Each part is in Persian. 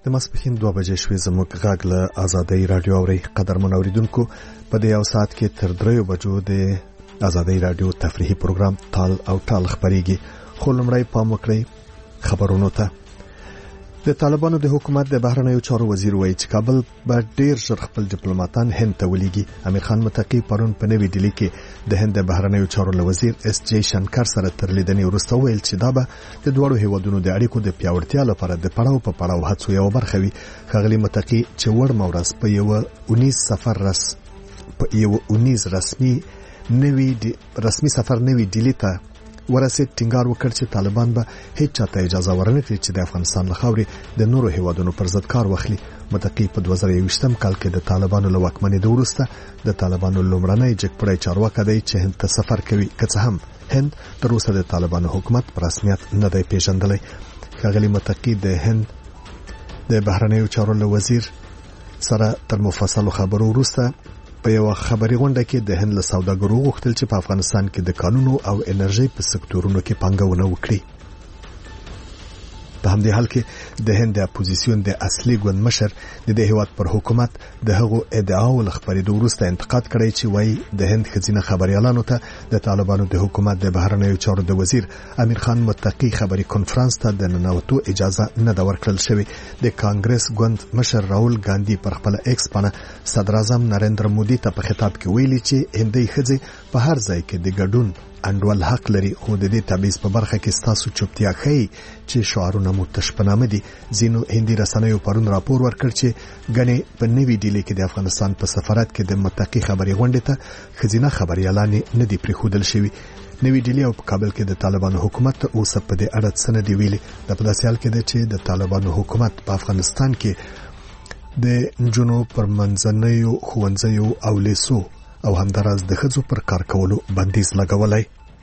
د ماسپښین 2 بجې شوې. زموږ غږ له آزادۍ رادیو اوري. قدرمن اوریدونکو، په دې یو ساعت کې تر 3 بجو د آزادۍ رادیو تفریحي پروګرام تال او ټال خبريږي. خو لمړی پام وکړئ خبرونو ته. د طالبانو د حکومت د بهرنیو چارو وزیر وایي چې کابل به ډیر ژر خپل ډیپلوماټان هند ته ولېږي. امیر خان متقی پرون په نوې ډیلي کې د هند د بهرنیو چارو وزیر اس جی شنکر سره تر لیدنې وروسته ویل چې دا به د دوړو هیوادونو د اړیکو د پیاوړتیا لپاره د پړاو په پړاو هڅو یو برخه وي. ښاغلي متقی چې وړ مورز په یو 19 رسمي سفر نوې ډیلي ته ورسېد. ټینګار وکړ چې طالبان به هیڅ چاته اجازه ورنکړي چې د افغانستان له خاورې د نورو هیوادونو پر ضد کار واخلي. متقی په 2021 کال کې د طالبانو له واکمنۍ وروسته د طالبانو لومړنی جګپړی چارواکي دی چې هند ته سفر کوي، که څه هم هند تر اوسه د طالبانو حکومت په رسمیت نه دی پیژندلی. ښاغلي متقی د هند د بهرنیو چارو وزیر سره تر مفصلو خبرو وروسته په یو خبري غونډه کې د هند له سوداګرو غوښتل چې په افغانستان کې د کانونو او انرژي په سکتورونو کې پانګونه وکړي. په همدې حال کې د هند د اپوزیسیون د اصلي ګوند مشر د هیواد پر حکومت د هغو ادعاو له خبرېدو وروسته انتقاد کړی چې وایي د هند ښځینه خبريالانو ته د طالبانو د حکومت د بهرنیو چارو د وزیر امیر خان متقی خبري کانفرنس ته د ننوتو اجازه نه ده ورکړل شوې. د کانګرس ګوند مشر راول ګاندی پر خپل ایکس باندې صدر اعظم نریندر مودي ته په خطاب کې ویلي چې هندي ښځې په هر ځای کې د ګډون انډول حق لري، خو د دې تبعیض په برخه کې ستاسو چوپتیا ښیي چې شعارونه مو تشپنامه دي. ځینو هندي رسنیو پرون راپور ورکړ چې ګنې په نوې ډیلي کې د افغانستان په سفارت کې د متقی خبري غونډې ته ښځینه خبريالانې نه دي پریښودل شوي. نوې ډیلي او په کابل کې د طالبانو حکومت اوس په دې اړه څه نه دی ویلي. د په داسې حال کې ده چې د طالبانو حکومت په افغانستان کې د نجونو پر منځنیو ښوونځیو او لیسو او همداراز د ښځو پر کار کولو بندیز لګولای.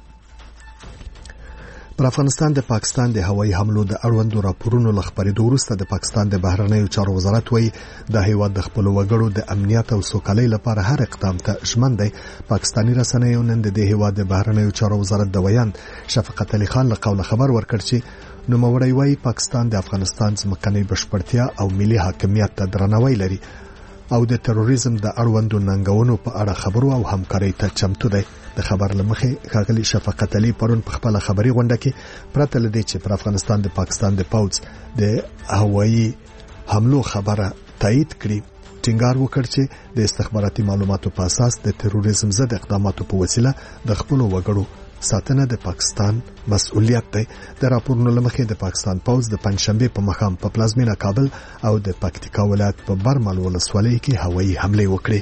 پر افغانستان د پاکستان د هوایي حملو د اړوندو راپورونو له خبرېدو وروسته د پاکستان د بهرنیو چارو وزارت وایي د هیواد د خپل وګړو د امنیت او سوکالۍ لپاره هر اقدام ته ژمن دی. پاکستاني رسنیو نن د هیواد د بهرنیو چارو وزارت د ویان شفقت علي خان له قوله خبر ورکړ چې نوموړی وایي پاکستان د افغانستان ځمکنۍ بشپړتیا او ملي حاکمیت ته درناوی لري او د تروریزم د اړوندو ننګونو په اړه خبرو او همکارۍ ته چمتو دی. د خبر لمخې ښاغلي شفقت علي پرون په خپل خبري غونډه کې پرته لدی چې پر افغانستان د پاکستان د پوځ د هوایي حملو خبره تایید کړي، ټینګار وکړ چې د استخباراتي معلوماتو په اساس د تروریزم ضد اقداماتو په وسیله د خپل وګړو ساتنه د پاکستان مسؤلیت دی. د راپورونو لمخې د پاکستان پوځ د پنځشنبه په مخام په پلازمینه کابل او د پکتیکا ولایت په برمل ولسوالۍ کې هوایي حمله وکړه.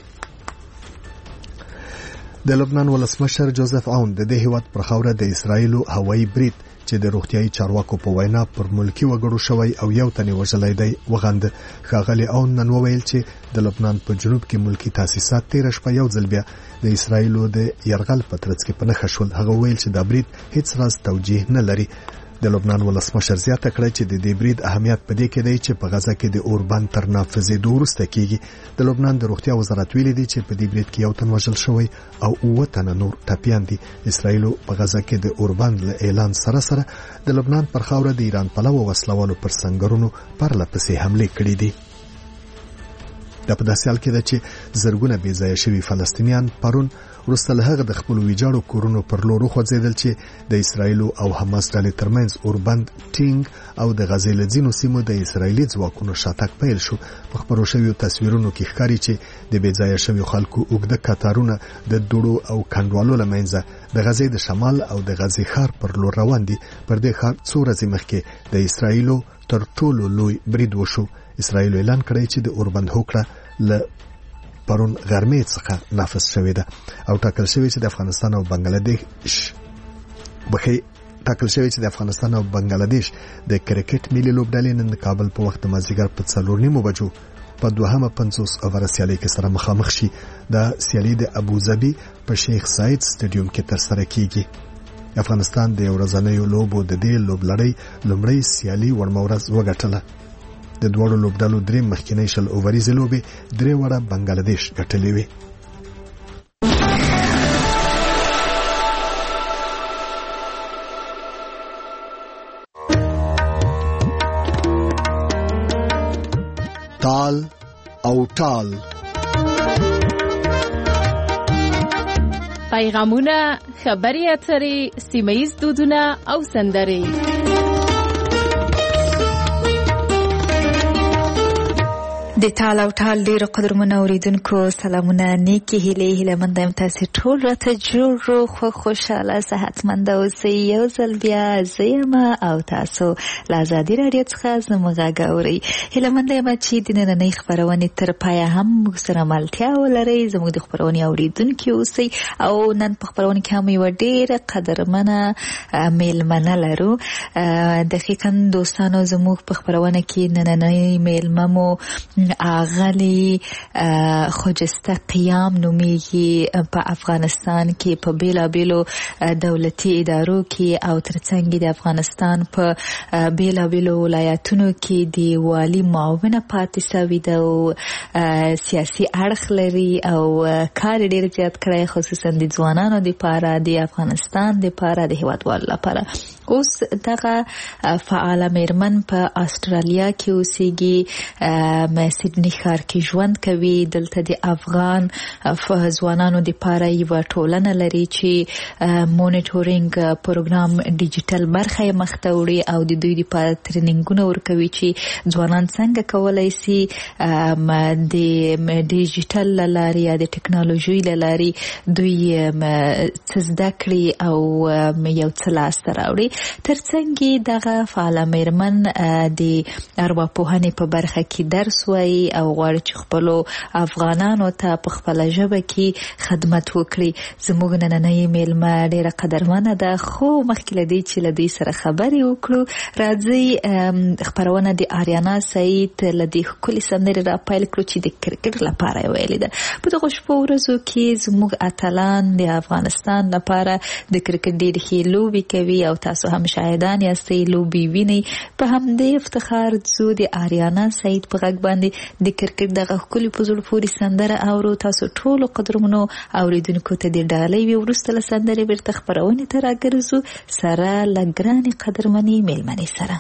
د لبنان ولسمشر جوزف عون د هیواد پر خاوره د اسرایل هوایي برید چې د روغتيایي چارواکو په وینا پر ملکی وګړو شوی او یو تنې وژلای دی وغند. ښاغلي عون نن وویل چې د لبنان په جنوب کې ملکی تاسیسات 13 شپه یو ځل بیا د اسرایل د يرغل په ترڅ کې په نښه شول. هغه ویل چې دا برید هیڅ راز توجیه نه لري. د لبنان ولسمشر زیاته کړه چې د دې برید اهمیت په دې کې دی چې په غزه کې د اوربند تر نافذېدو وروسته کېږي. د لبنان د روغتیا وزارت ویلي دی چې په دې برید کې یو تن وژل شوی او 9 تنه نور ټپیان دي. اسرایل په غزه کې د اوربند له اعلان سره سره د لبنان پر خاوره د ایران پلوه وسلوالو پر سنگرونو پرله پسې حمله کړې دي. د په داسې حال کې ده چې زرګونه بې ځایه شوي فلسطینیان پرون وروسته له هغه د خپل ویجاړو کورونو پر لور وخوځېدل چې د اسرایل او حماس ډلې ترمنځ اوربند ټینګ او د غزې له ځینو سیمو د اسرایلي ځواکونو شاتګ پیل شو. په خبرو شویو تصویرونو کې ښکاري چې د بې ځایه شویو خلکو اوږده کتارونه د دوړو او کندوالو له منځه د غزې د شمال او د غزې ښار پر لور روان دي. پر دې ښار څو ورځې مخکې د اسرایل تر ټولو لوی برید وشو. اسرایل اعلان کړی چې د اوربند هوکړه له پرون غرمې څخه نافذ شوې ده او ټاکل شوی چې د افغانستان او بنگلاديش د کرکټ ملي لوبډلې نن د کابل په وخت مازیګر په 4:30 بجو په 250 اوور سیالي کې سره مخامخ شي. دا سیالي د ابوظبي په شیخ زاید سټیډیوم کې ترسره کیږي. افغانستان د ورځنیو لوبو د دې لوبلړۍ لومړی سیالي ورمورز وګټله. د دوړو لوبډلو درې مخکینی شل اووریزې لوبې 3 وړه بنگلاديش ګټلې وي. تال او ټال. پیغامونه، خبري اترې، سیمه‌ییز دودونه او سندرې. د ټال او ټال ډیرو قدرمنو اوریدونکو سلامونه، نیکی هیله مند یم تاسو ټول راته جوړ خو خوشاله صحتمند اوسئ. یو ځل بیا زما او تاسو له ازادي رادیو څخه زموږ غږ اورئ. هیله مند یم چې د نننۍ خبرونې تر پایه هم موږ سره ملتیا ولرئ، زموږ د خبرونې اوریدونکي اوسئ. او نن په خبرونه کې هم یو ډیره قدرمنه میلمنه لرو. دقیقاً دوستانو زموږ په خبرونه کې نننۍ میلمه مو اغلی خجسته قیام نومیږي. په افغانستان کې په بیلابیلو دولتي ادارو کې او ترڅنګ د افغانستان په بیلابیلو ولایتونو کې د والی معاونه پاتې شوی ده او سیاسي اړخ لري او کار ډیر زیات کړی، خصوصا د ځوانانو لپاره، د افغانستان لپاره، د هیوادوالو لپاره. اوس دغه فعال میرمن په استرالیا کې اوسېږي، سیدنی ښار کې ژوند کوي. دلته د افغان ځوانانو لپاره یو ټولنه لري چې مونیټورینګ پروګرام ډیجیټل برخه یې مخته وړي او د دوی لپاره ټریننګونه ورکوي چې ځوانان څنګه کولای شي د ډیجیټل لارې یا د ټکنالوژي لارې دوی څه زده کړي او یو څه لاسته راوړي. ترڅنګ دغه فعال میرمن د ارواپوهنې په برخه کې درس وایي او غواړي چې خپلو افغانانو ته په خپله ژبه کې خدمت وکړي. زموږ نننۍ میلمه ډیره قدرمنه ده، خو مخکې له دې چې له دوی سره خبرې وکړو، راځئ خپرونه د آریانا سعید له دې ښکلې سندرې راپیل کړو چې د کرکټ لپاره یې ویلې ده. په دغو شپو ورځو کې زموږ اتلان د افغانستان لپاره د کرکټ ډېرې ښې لوبې کوي او تاسو هم شاهدان یاستئ لوبې وینئ. په همدې افتخار ځو د آریانا سعید په غږ باندې د کرکټ دغه ښکلې په زړه پورې سندره اورو. تاسو ټولو قدرمنو اوریدونکو ته د ډالۍ وي. وروسته له سندرې بیرته خپرونې ته راګرځو سره له ګرانې قدرمنې میلمنې سره.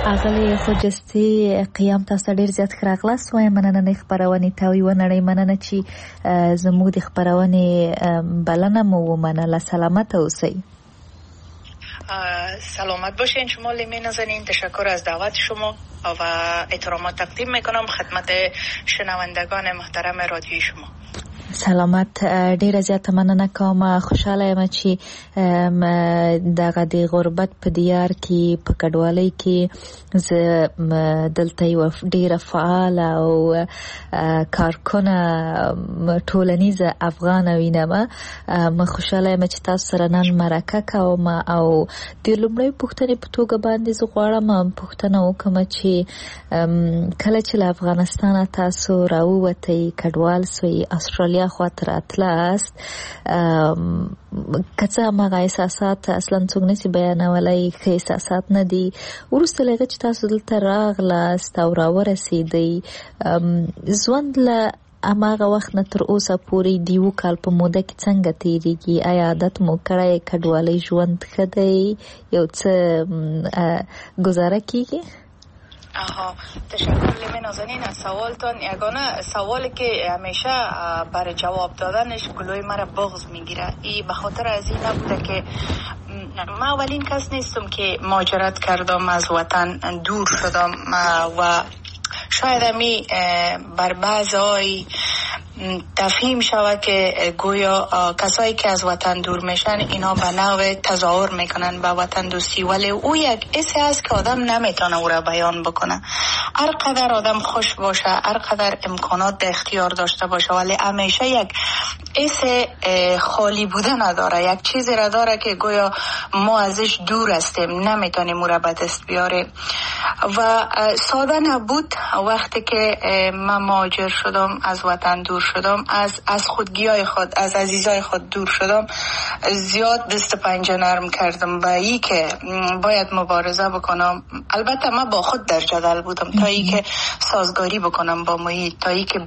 اغلی خوجستی قیام تاسو ډیر زیات خراغلاس وای مننه نه خبرونه تاوی و نړۍ مننه چې زموږ د خبرونه بلنه مو مننه. سلامت اوسئ. سلامت باشین شما لیمه نازنین. تشکر از دعوت شما و احترامات تقدیم میکنم خدمت شنوندگان محترم رادیوی شما. سلامت. ډیره زیاته مننه کوم. خوشاله یم چې دغه د غربت په دیار کې په کډوالۍ کې زه دلته یو ډیره فعال او کارکونه ټولنیزه افغان وینم. ما خوشاله یم چې تاسو سره نن مرکه کوم او د لومړی پوښتنې په توګه باندې زه غواړم پوښتنه وکړم چې کله چې له افغانستانه تاسو راووتئ کډوال سوئ استرالیا خاطر اطلاست کڅه مغه احساسات اصلا څنګه نسی بیانولای خې احساسات نه دي ورسته لږ چې تاسو دلته راغلاست او راورسېدئ ژوند له اماغه وخت نه تر اوسه پورې دیو کال په موده کې څنګه تیریږي؟ آیا عادت مو کړی کډوالۍ ژوند ښه دی یو څه گذاره کیږي؟ تشکر لیمه نازنین از سوالتان. یگانه سوالی که همیشه برای جواب دادنش گلوی مرا بغض میگیره ای به خاطر از این نبوده که ما اولین کس نیستم که مهاجرت کردم از وطن دور شدم و شاید همی بر بعضای تفهیم شود که گویا کسایی که از وطن دور میشن اینا به نوع تظاهر میکنن به وطن دوستی، ولی او یک حسی است که آدم نمیتونه او را بیان بکنه. هر قدر آدم خوش باشه، هر قدر امکانات در اختیار داشته باشه، ولی همیشه یک حس خالی بودن نداره، یک چیزی را داره که گویا ما ازش دور هستیم، نمیتونیم او را به دست بیاریم. و ساده نبود وقتی که من مهاجر شدم، از وطن دور شدم، از خودگیای خود، از عزیزای خود دور شدم، زیاد دست پنجه نرم کردم با ای که باید مبارزه بکنم. البته من با خود در جدل بودم تا ای که سازگاری بکنم با محیط، تا ای که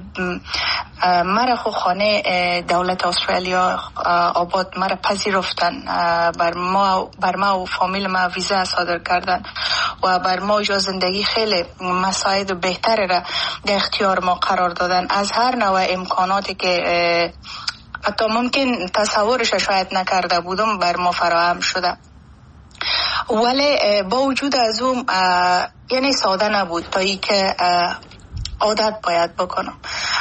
مرا خو خانه دولت استرالیا آباد مرا پذیرفتن، بر ما و فامیل ما ویزا صادر کردن و بر ما جا زندگی خیلی مساعد و بهتره را در اختیار ما قرار دادن. از هر نوع امکاناتی که حتی ممکن تصورش شاید نکرده بودم بر ما فراهم شده، ولی با وجود از اون یعنی ساده نبود تا ای که عادت باید بکنم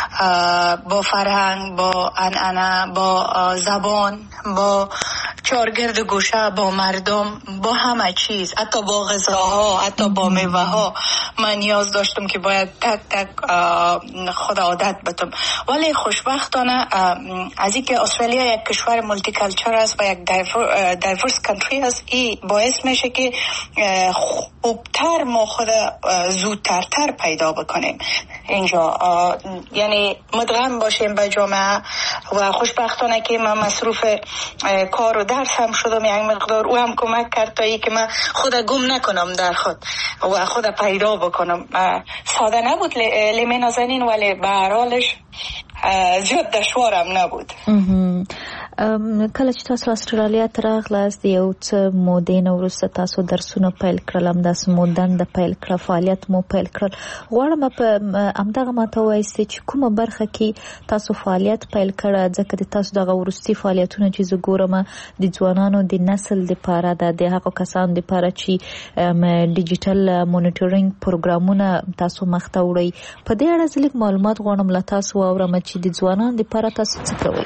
با فرهنگ، با عنعنه، با زبان، با چارگرد گوشه، با مردم، با همه چیز، حتی با غذاها، حتی با میوه ها. من نیاز داشتم که باید تک تک خود عادت بتم. ولی خوشبختانه از اینکه استرالیا یک کشور مولتی کلچر است و یک دایورس کانتری است، این باعث میشه که خوبتر ما خود زودتر پیدا بکنیم اینجا، یعنی مدغم باشیم به جامعه. و خوشبختانه که من مصروف کار و درس هم شدم یک مقدار، او هم کمک کرد تا ای که من خود گم نکنم در خود و خود پیدا بکنم. ساده نبود لیمه نازنین، ولی به هر حالش زیاد دشوارم نبود. کله چې تاسو استرالیا ته راغلاست یو څه مودې نه وروسته تاسو درسونه پیل کړل، همداسې مو دنده پیل کړه، فعالیت مو پیل کړل. غواړم په همدغه ماته ووایاست چې کومه برخه کې تاسو فعالیت پیل کړه، ځکه د تاسو دغه وروستي فعالیتونه چې زه ګورم د ځوانانو د نسل دپاره ده، د هغو کسانو دپاره چې ډیجیټل مونیټورینګ پروګرامونه تاسو مخته وړئ. په دې اړه زه لږ معلومات غواړم له تاسو واورم چې د ځوانانو دپاره تاسو څه کوئ.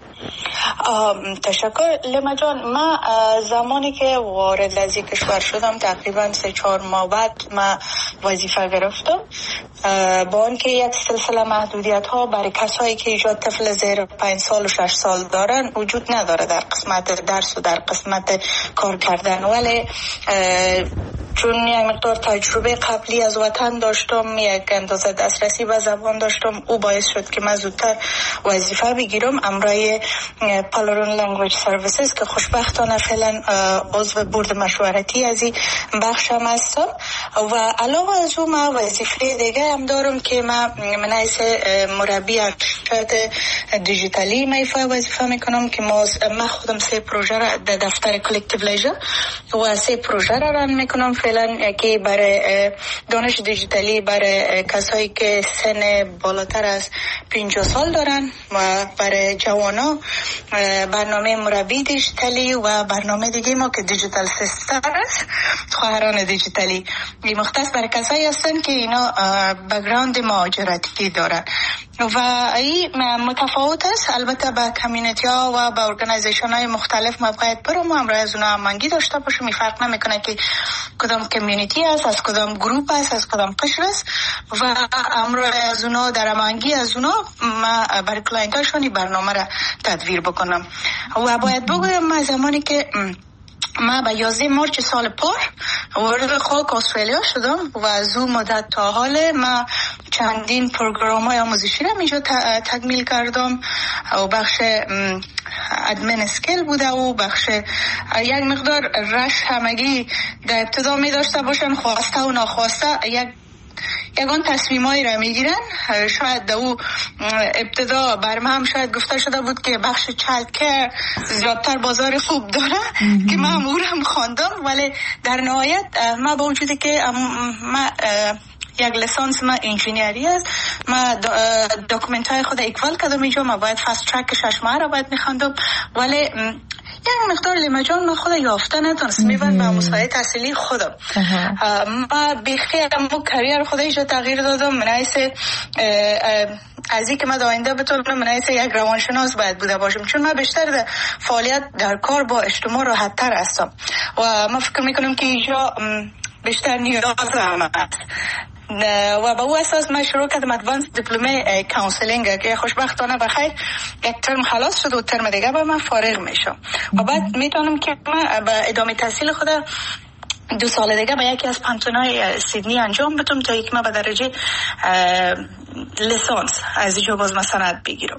تشکر لیما جان. من زمانی که وارد از این کشور شدم تقریبا 3-4 ماه بعد من وظیفه گرفتم، با آنکه یک سلسله محدودیت ها برای کسایی که ایجاد طفل زیر 5 سال و 6 سال دارن وجود نداره در قسمت درس و در قسمت کار کردن، ولی چون یک مقدار تجربه قبلی از وطن داشتم، یک اندازه دسترسی به زبان داشتم، او باعث شد که من زودتر وظیفه بگیرم امرای پالارون لنگویج سرویسز که خوشبختانه فعلا عضو بورد مشورتی از این بخشم هستم. و علاوه از اون من وظیفه دیگه هم دارم که من حیث مربی ارشد دیجیتالی وظیفه میکنم که من خودم 3 پروژه را در دفتر کلکتیو لیژر و 3 پروژه را ران میکنم فعلا. یکی برای دانش دیجیتالی برای کسایی که سن بالاتر از 50 سال دارن و برای جوانا برنامه مربی دیجیتالی و برنامه دیگه ما که دیجیتال سیستر است، خواهران دیجیتالی. این مختص برای کسایی هستن که اینا بک‌گراند مهاجرتی دارن و این متفاوت است. البته با کمیونیتی ها و با ارگانایزیشن های مختلف ما باید برم و همراه از اونا هماهنگی داشته باشیم. فرق نمیکنه که کدام کمیونیتی است، از کدام گروپ است، از کدام قشر است و همراه از اونا در هماهنگی از اونا ما برای کلاینت هاشون برنامه را تدویر بکنم. و باید بگویم ما زمانی که ما به 11 مارچ سال پار وارد خاک استرالیا شدم و از اون مدت تا حال ما چندین پروگرام های آموزشی را اینجا تکمیل کردم و بخش ادمن اسکیل بوده و بخش یک مقدار رش همگی در ابتدا می داشته باشن، خواسته و ناخواسته یگان تصمیمایی را میگیرن. شاید او ابتدا بر من هم شاید گفته شده بود که بخش چایلد کیر زیادتر بازار خوب داره که من هم خواندم، ولی در نهایت ما با وجودی که ما یک لیسانس ما انجینیری است، ما داکومنت های خود اکوال کردم اینجا، ما باید فاست ترک 6 ماه را باید میخواندم، ولی یک مقدار لیمجان من خود یافته نتونست میبند به مسابقه تحصیلی خودم. ما بخیر مو کریر خود ایجا تغییر دادم. من حیث از این که من آینده بتونم من حیث یک روانشناس باید بوده باشم، چون من بیشتر در فعالیت در کار با اجتماع راحت تر هستم و من فکر میکنم که اینجا بیشتر نیاز هم است و با او اساس من شروع کردم ادوانس دیپلمه کانسلینگ که خوشبختانه بخیر یک ترم خلاص شد و ترم دیگه با من فارغ میشم و بعد میتونم که من به ادامه تحصیل خود 2 سال دیگه با یکی از پانتونای سیدنی انجام بدم تا یک ما به درجه لیسانس از اینجا باز سند بگیرم.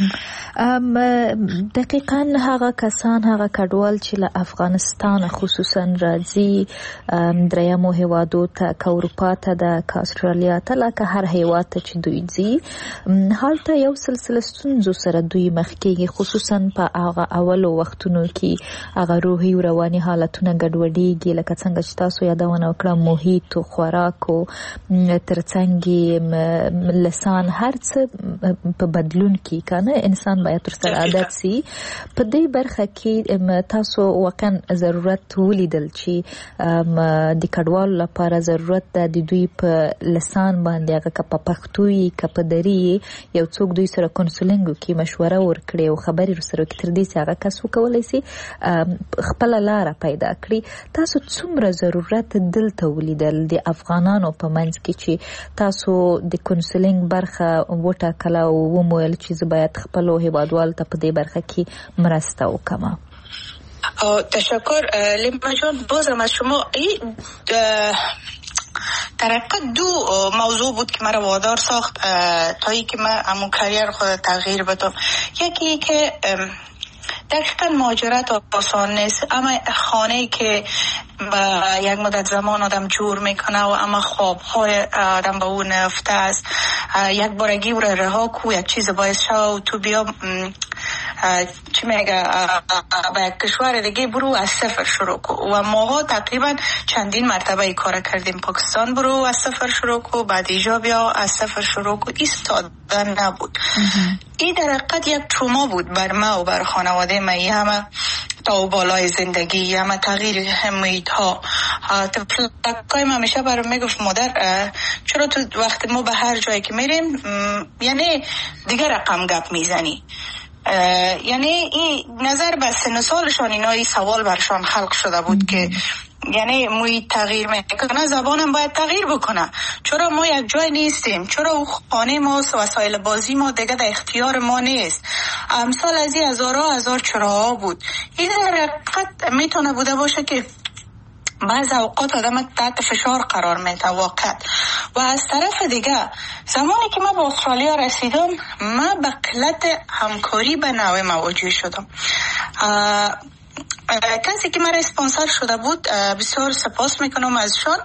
دقیقاً هغه کسان هغه کډوال چې له افغانستان خصوصا راځي دریمو هیوادو ته که اروپا ته ده که استرالیا ته لکه هر هیواد ته چې دوی ځي هلته یو سلسله ستونزو سره دوی مخ کېږي، خصوصا په هغه اولو وختونو کې هغه روحي او رواني حالتونه ګډوډېږي لکه څنګه چې تاسو یادونه وکړه محیط او خوراک او ترڅنګ لسان هر څه په بدلون کې کنه انسان باید تر سره عادت سي. په دې برخه کې تاسو واقعا ضرورت ولیدل چې د کډوالو لپاره ضرورت ده د دوی په لسان باندې هغه که په پښتو یې که په دري یو څوک دوی سره کونسلینګ وکړي، مشوره ورکړي او خبرې سره وکړي تر دې چې هغه کس وکولی سي خپله لاره پیدا کړي. تاسو څومره ضرورت دلته ولیدل د افغانانو په منځ کې چې تاسو د کونسلینګ برخه وټاکله او ومویل چې زه باید خپلو هیوادوالو ته په دې برخه کې مرسته وکړم؟ تشکر لیما جان. بازم از شما در حقیقت 2 موضوع بود که مرا وادار ساخت تا ای که من همون کریر خود تغییر بدم. یکی که دقیقا مهاجرت آسان نیست، اما خانه‌ای که با یک مدت زمان آدم جور میکنه و اما خوابهای آدم به اون نفته است، یک بارگی او را رها کو یک چیز باعث شو تو بیا چی میگه با یک کشور دیگه برو از صفر شروع کو و ماها تقریبا چندین مرتبه ای کار کردیم. پاکستان برو از صفر شروع کو، بعد ایجا بیا از صفر شروع کو، ایستادن نبود. این در حقیقت یک تروما بود بر ما و بر خانواده ما، همه تا بالای زندگی، همه تغییر محیط ها. تفلکای ما همیشه برام میگفت مادر چرا تو وقت ما به هر جایی که میریم یعنی دیگه رقم گپ میزنی، یعنی این نظر به سن و سالشان اینا این سوال برشان خلق شده بود که یعنی محیط تغییر میکنه، زبانم باید تغییر بکنه، چرا ما یک جای نیستیم، چرا او خانه ما وسایل بازی ما دیگه در اختیار ما نیست. امثال از این هزار چراها بود. این در حقیقت میتونه بوده باشه که بعض اوقات آدم تحت فشار قرار میده واقعا. و از طرف دیگه زمانی که ما به استرالیا رسیدم من به قلت همکاری به نوع مواجه شدم. کسی که من اسپانسر شده بود بسیار سپاس میکنم ازشان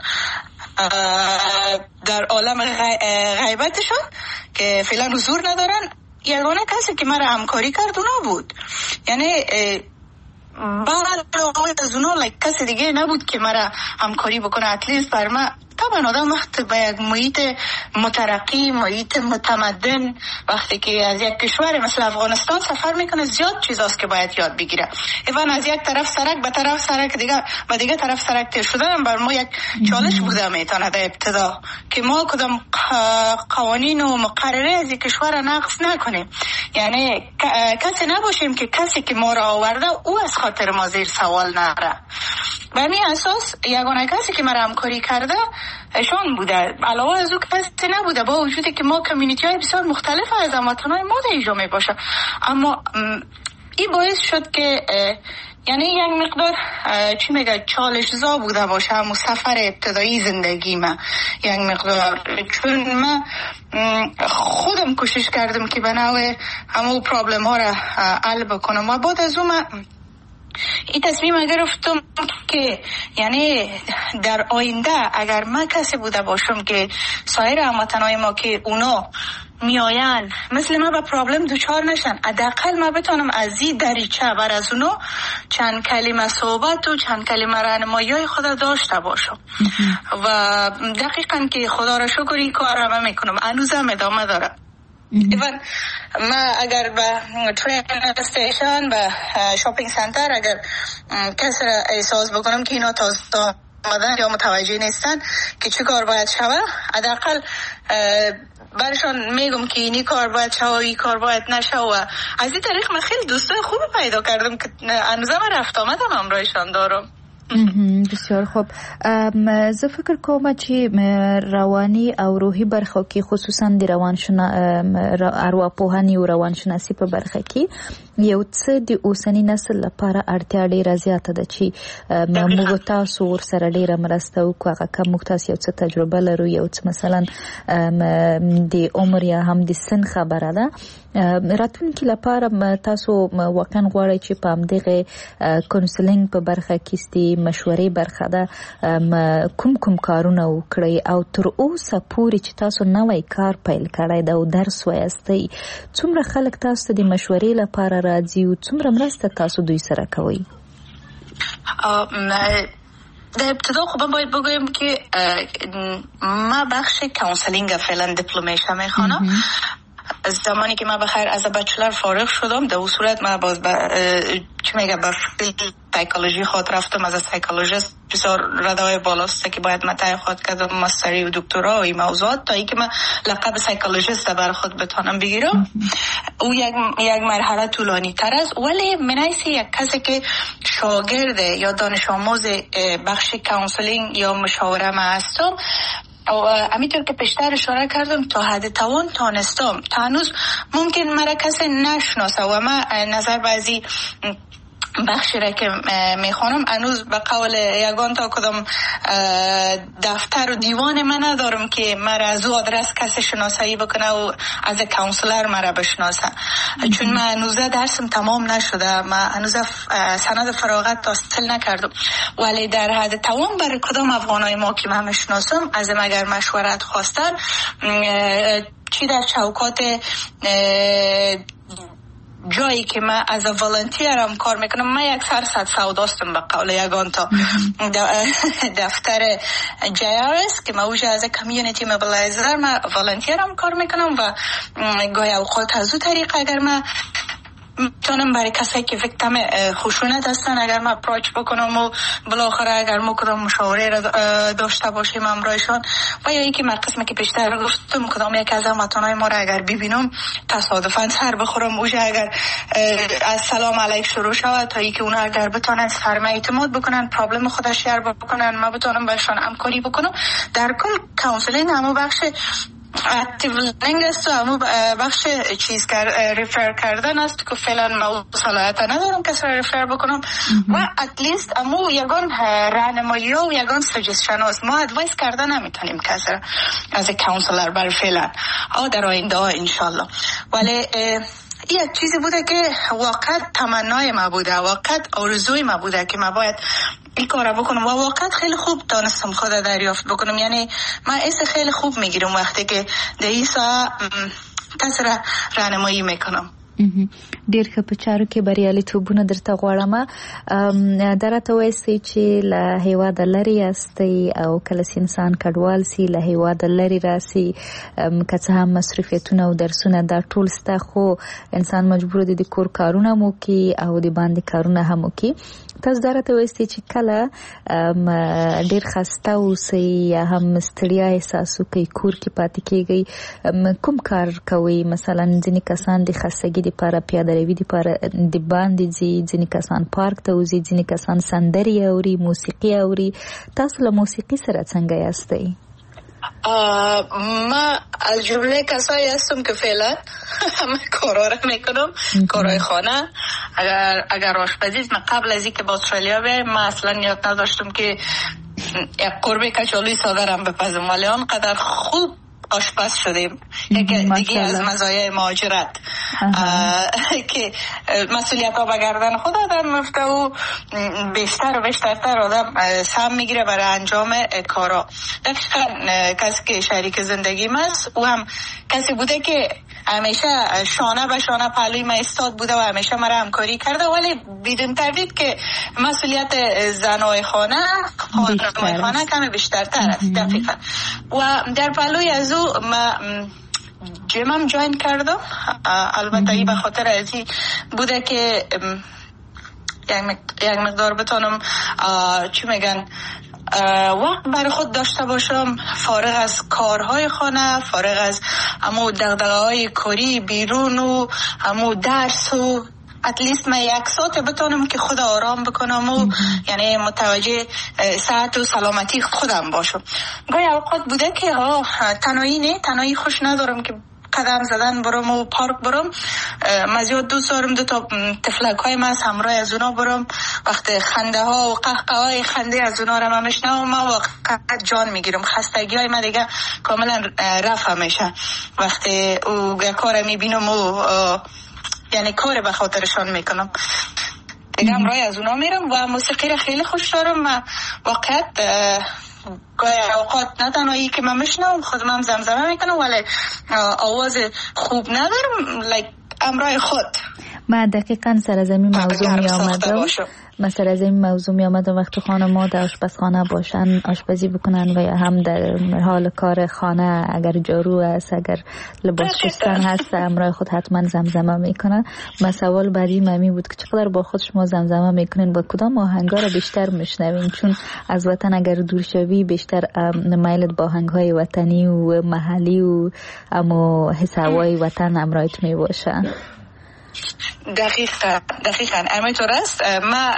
در عالم غیبتشان که فعلا حضور ندارن. یگانه کسی که من همکاری کرد اونا بود. یعنی بعد از اونا کسی دیگه نبود که مرا همکاری بکنه. اتلیست بر من طبعا آدم وقت به یک محیط مترقی، محیط متمدن، وقتی که از یک کشور مثل افغانستان سفر میکنه زیاد چیزاست که باید یاد بگیره. ایوان از یک طرف سرک به طرف سرک دیگه به دیگه طرف سرک تیر شدن بر ما یک چالش بوده میتونه در ابتدا که ما کدام قوانین و مقرره از یک کشور نقض نکنیم. یعنی کسی نباشیم که کسی که ما را آورده او از خاطر ما زیر سوال نره. به همین اساس یگانه کسی که مرا همکاری کرده ایشان بوده. علاوه از او کسی نبوده، با وجودی که ما کمیونیتی های بسیار مختلف از هموطنان ما در اینجا می باشه. اما این باعث شد که یعنی یک مقدار چی میگه چالش‌زا بوده باشه همون سفر ابتدایی زندگی من یک مقدار، چون من خودم کوشش کردم که به نوع همون پرابلم ها را حل بکنم و بعد از اون این تصمیم گرفتم که یعنی در آینده اگر من کسی بوده باشم که سایر هموطنای ما که اونا میاین مثل من به پرابلم دوچار نشن، حداقل من بتونم از این دریچه بر از اونا چند کلمه صحبت و چند کلمه راهنمایی خود داشته باشم. و دقیقاً که خدا را شکر این کار را میکنم، هنوزم ادامه داره. ایوان من اگر به ترین استیشن به شاپینگ سنتر اگر کسی را احساس بکنم که اینا تازه آمدن یا متوجه نیستن که چه کار باید شوه، حداقل برشان میگم که اینی کار باید شوه و این کار باید نشوه. از این طریق من خیلی دوستای خوبی پیدا کردم که هنوزم رفت آمدم همراهشان دارم. بسیار خوب. زه فکر کوم چې رواني او روحي برخه کې خصوصا د ارواپوهنې او روانشناسي په برخه کې یو څه د اوسنی نسل لپاره اړتیا ډیره زیاته ده چې موږ تاسو ورسره ډیره مرسته وکړو. هغه که موږ تاسو یو څه تجربه لرو، یو څه مثلا د عمر یا هم د سن خبره ده، راتلونکي لپاره تاسو واقعا غواړئ چې په همدغه کونسلینګ په برخه کې ستې مشورې برخه ده کوم کارونه وکړئ او تر اوسه پورې چې تاسو نوی کار پیل کړی ده او درس وایستی، څومره خلک تاسو ته د مشورې لپاره راځي او څومره مرسته تاسو دوی سره کوئ؟ در ابتدا خب باید بگویم که ما بخش کانسلینگ فعلا دیپلمش میخوانم. زمانی که من بخیر از بچلر فارغ شدم در اون صورت من باز چی میگه به سایکولوژی خود رفتم. از سایکولوژیست بسیار ردای بالاست که باید من تحقیقات کردم ماستری و دکترا و این موضوعات تا اینکه من لقب سایکولوژیست بر خود بتونم بگیرم. او یک مرحله طولانی تر است، ولی منایسی یک کسی که شاگرد یا دانش آموز بخش کانسلینگ یا مشاوره ما هستم و همینطور که پیشتر اشاره کردم تا حد توان تانستم تا هنوز ممکن مرا کسی نشناسه و من نظر بعضی بخشی را که میخوانم هنوز به قول یگان تا کدام دفتر و دیوان من ندارم که مرا از او آدرس کسی شناسایی بکنه و از کانسلر مرا بشناسه، چون من هنوز درسم تمام نشده، من هنوز سند فراغت حاصل نکردم. ولی در حد توان برای کدام افغانای ما که من میشناسم از اگر مشورت خواستن چی در چوکات جایی که من از والنتیرم کار میکنم، من یک سرصد سوداستم به قول یگان تا دفتر JRS که من اوجه از کمیونیتی موبیلایزر من والنتیرم کار میکنم و گاهی اوقات از او طریق اگر من میتونم برای کسایی که ویکتیم خشونت هستن اگر من اپروچ بکنم و بالاخره اگر ما کدام مشاوره را داشته باشیم همراهشان، و یا اینکه من قسمی که پیشتر گفتم کدام یک از هموطنای ما را اگر ببینم تصادفاً سر بخورم اوجه اگر از سلام علیک شروع شود تا اینکه اونا اگر بتونن سرم اعتماد بکنن پرابلم خودش شیر بکنن من بتونم برشان همکاری بکنم. در کل کانسلینگ همو بخش اکتیو لرنینگ است و همون بخش چیز ریفر کردن است که فعلا ما صلاحیت ندارم کسی را ریفر بکنم و اتلیست همون یگان راهنمایی و یگان سجستشن است. ما ادوایس کردن نمیتونیم کسی را از کانسلر برای فعلا در آینده انشالله. ولی این یک چیزی بوده که واقعا تمنای ما بوده، واقعا آرزوی ما بوده که ما باید این کار بکنم و واقعا خیلی خوب دانستم خود دریافت بکنم. یعنی من ایسا خیلی خوب میگیرم وقتی که در ایسا کسی را راهنمایی میکنم. ډیر ښه په چارو کې بریالیتوبونه درته غواړم. درته وایي چې له هیواده لرې یاستئ او کله چې انسان کډوال سي له هیواده لرې راسي که څه هم مصروفیتونه او درسونه دا ټول سته خو انسان مجبور دی د کور کارونه مو کوي او د باندې کارونه هم کوي. تاسو درته وایي چې کله ډیر خسته اوسئ یا هم ستړیا احساس کوي کور کې پاتې کیږئ کوم کار کوي؟ مثلا ځینې کسان د خستګي لپاره پیاده روي لپاره د باندې ځي، ځینې کسان پارک ته وځي، ځینې کسان سندرې اوري، موسیقي اوري. تاسو له موسیقي سره څنګه یاستئ؟ ما از جمله کسایی هستم که فعلا همه کارا رو میکنم، کارهای خانه. اگر آشپزی من قبل از اینکه با استرالیا بیایم ما اصلا نیت نداشتم که یک قرمه کچالوی ساده رو بپزم، ولی آنقدر خوب آشپز شدیم. دیگه از مزایای مهاجرت که مسئولیت ها به گردن خود آدم میفته و بیشتر و بیشترتر آدم سهم میگیره برای انجام کارا. دقیقا کسی که شریک زندگیم است او هم کسی بوده که همیشه شانه به شانه پهلوی من ایستاد بوده و همیشه مرا همکاری کرده، ولی بدون تردید که مسئولیت زنای خانه کمی بیشترتر است. دقیقا و در پهلوی از او ما جیمم جوین کردم. البته ای به خاطر از این بوده که یک مقدار بتونم چی میگن وقت برای خود داشته باشم، فارغ از کارهای خانه، فارغ از امو دغدغه‌های کاری بیرون و امو درس و اتلیست من یک ساعت بتونم که خود آرام بکنم و یعنی متوجه صحت و سلامتی خودم باشم. گاهی اوقات بوده که تنهایی خوش ندارم که قدم زدن برم و پارک برم. من زیاد دوست دارم دو تا تفلک های من همراه از اونا برم. وقت خنده ها و قهقه های خنده از اونا رو من میشنم و من واقعا جان میگیرم. خستگی های من دیگه کاملا رفت میشه وقتی او کار میبینم و یعنی کار به خاطرشان میکنم. دیگه همراه از اونا میرم و موسیقی رو خیلی خوش دارم. من واقعا گاهی اوقات نه تنهایی که من میشنم خودم هم زمزمه میکنم ولی آواز خوب ندارم همراه خود. من دقیقاً سرزمین موضوع می آمدم. مثلا از این موضوع می آمدم وقتی خانم‌ها در آشپزخانه باشن آشپزی بکنن و یا هم در حال کار خانه اگر جارو است اگر لباس شستن هست همراه خود حتما زمزمه میکنن. سوال بعدی ممی بود که چقدر با خود شما زمزمه میکنین، با کدام آهنگا رو بیشتر میشنوین؟ چون از وطن اگر دور شوی بیشتر میلت با آهنگ‌های وطنی و محلی و اما حس هوای وطن همراهت میباشه. دقیقاً همینطور است. ما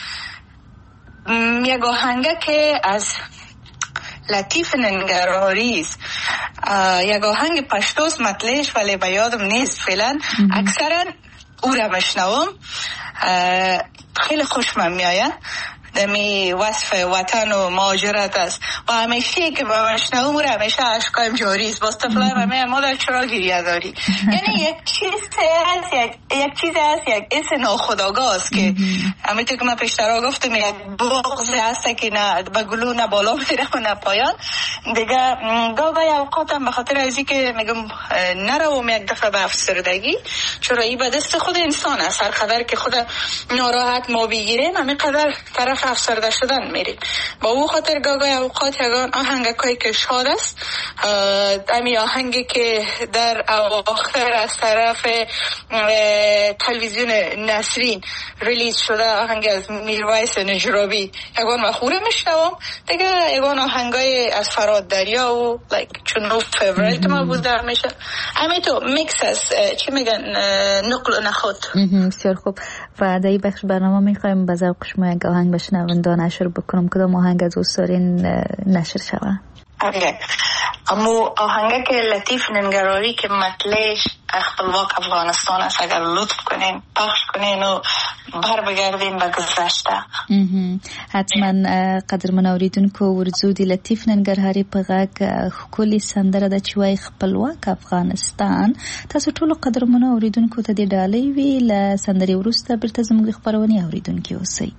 یک آهنگه که از لطیف ننگرهاری است، یک آهنگ پشتوست مطلعش ولی به یادم نیست فعلا. اکثرا او را میشنوم، خیلی خوشم میآید. دمی وصف وطن و مهاجرت است و همیشه که با مشنوم رو همیشه اشکایم جاری است. باز طفلای همه مادر چرا گریه داری؟ یعنی یک چیز هست یک حس ناخودآگاه است که همینطور که من پیشتر گفتم یک بغض هست که نه به گلو نه بالا میره و نه پایان. دیگه گاهی اوقاتم به خاطر ازی که میگم نروم یک دفعه به افسردگی، چرا این به دست خود انسان است. هر قدر که خود ناراحت ما بگیریم همین قدر طرف افسرده شدن میریم. با او خاطر گاهی اوقات یگان آهنگایی که شاد است، امی آهنگی که در اواخر از طرف تلویزیون نسرین ریلیز شده، آهنگ از میرویس نجرابی یگان مخوره میشنوم. دیگه یگان آهنگای از فراد دریا و چون فیوریت ما بوده همیشه. همین تو میکس است، چی میگن، نقل و نخود. بسیار خوب. و در این بخش برنامه میخوایم به ذوق شما یک آهنگ بشنونده نشر بکنم. کدام آهنگ از دوستارین نشر شود؟ اما آهنگه که لطیف ننگراری که مطلعش خپلواک افغانستان است، اگر لطف کنین پخش کنین و بر بگردین به گذشته. حتما قدرمن اوریدونکو ورزو دی لطیف ننګرهاري په غږ ښکلې سندره ده چې وایي خپلواک افغانستان. تاسو ټولو قدرمن اوریدونکو ته د ډالۍ وی له سندرې وروسته بیرته زموږ خبرونه اوریدونکي اوسئ.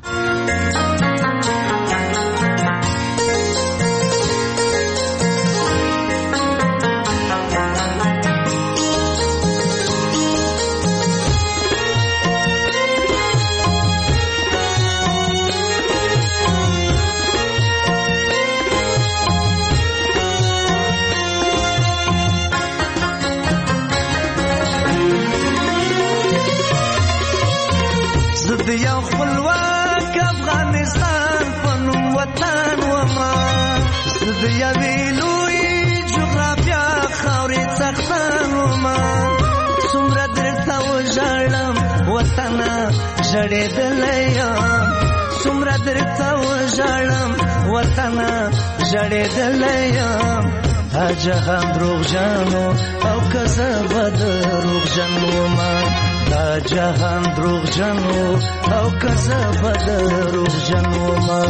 د یوې لوی جغرافیا خاورې څښتن ما څومره درته وژړم وطنه ژړېدلی یم څومره درته وژړم وطنه ژړېدلی یم دا جهان دروغجنو او که زه به دروغجن ومه دا جهان دروغجنو او که زه به دروغجن ومه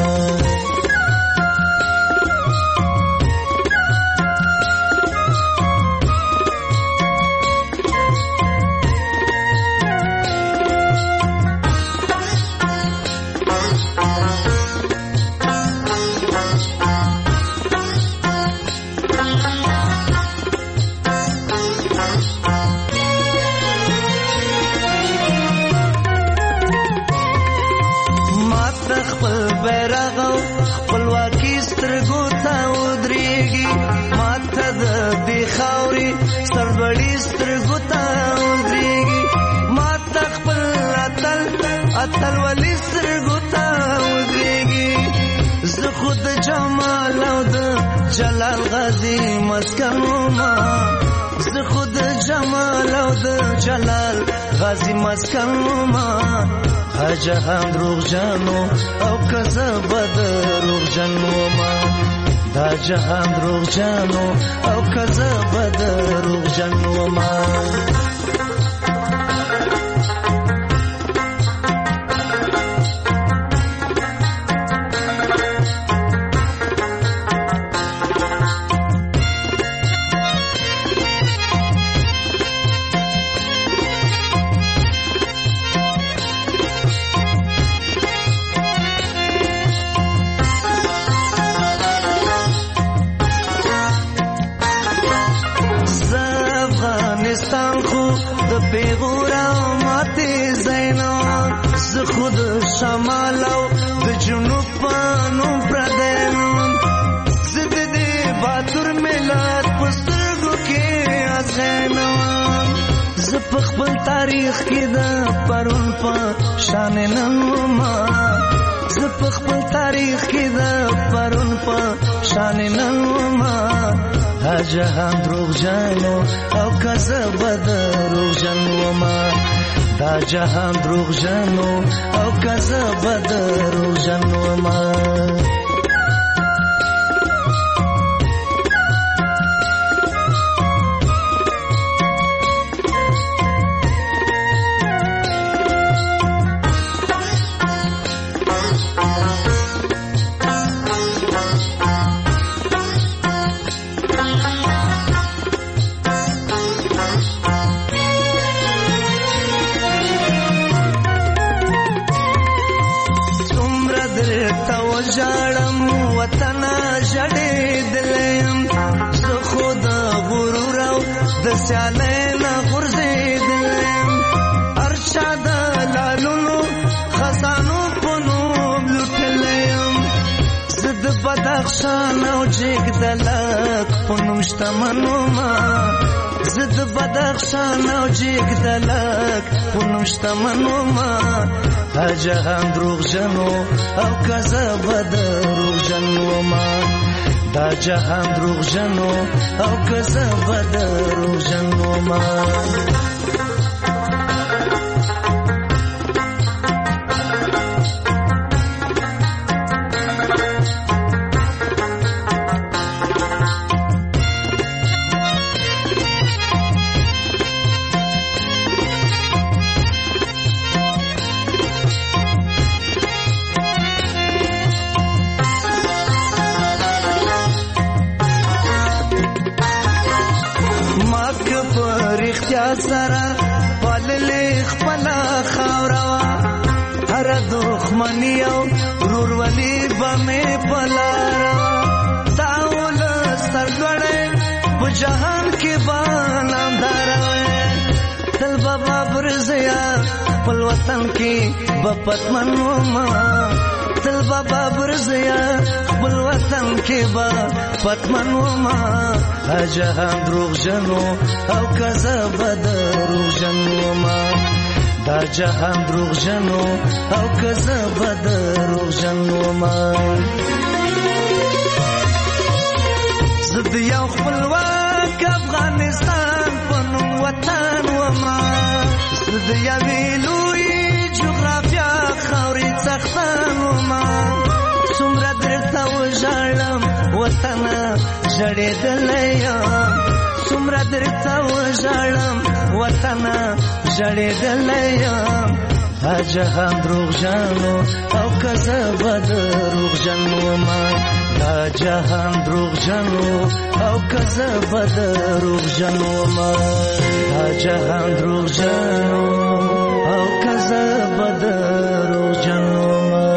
اتل ولی سترګو ته ودرېږي زه خو د جمال او د جلال غازي مسکن ومه زه خو د جمال او د جلال غازي مسکن ومه ها جهان دروغجنو او که زه به دروغجن ومه دا جهان دروغجنو او که زه به دروغجن ومه شمال او د جنوب پانو پردین زد دی باتور ملت پسترگو کی ازغینوان زپ خپل تاریخ کی دا پرون پا شان ننوما زپ خپل تاریخ کی دا پرون پا شان ننوما ها جهان دروغ جانو او کذب دروغ جنوما دا جهان دروغ جنو او کذب دروغ جنوما جاړم وطن جړې دلم زه خود غرور او د سیالنا غرزې دلم ارشاد لالونو خزانو پونو لټلم زد بدخشان او جګ دلک پونو شتمنو ما زد بدخشان او جګ دلک پونو شتمنو ما ها جهان دروغ جنو او کذب دروغ جنو ما دا جهان دروغ جنو او کذب دروغ جنو ما سرا پاللې خپل خاوروا هر دښمنی او ورورولي بمې پلارا تاول سترګړې په جهان کې بانام داروي تل بابا برزیا په وطن کې بپتمن ما تل بابا برزیا په وطن کې بپتمن ما جهان دروغ جنو او کذب دروغ جنو ما دا جهان دروغ جنو او کذب دروغ جنو ما دیویلوی جغرافیا خوري څختانو ما څومره درته وژړم وطن جړېدلې څومره درته وژړم وطن جړېدلې دا جهان دروغجنو او که زه به دروغجن وما دا جهان دروغجنو او که زه به دروغجن وما دا جهان دروغجنو او که زه به دروغجن وما.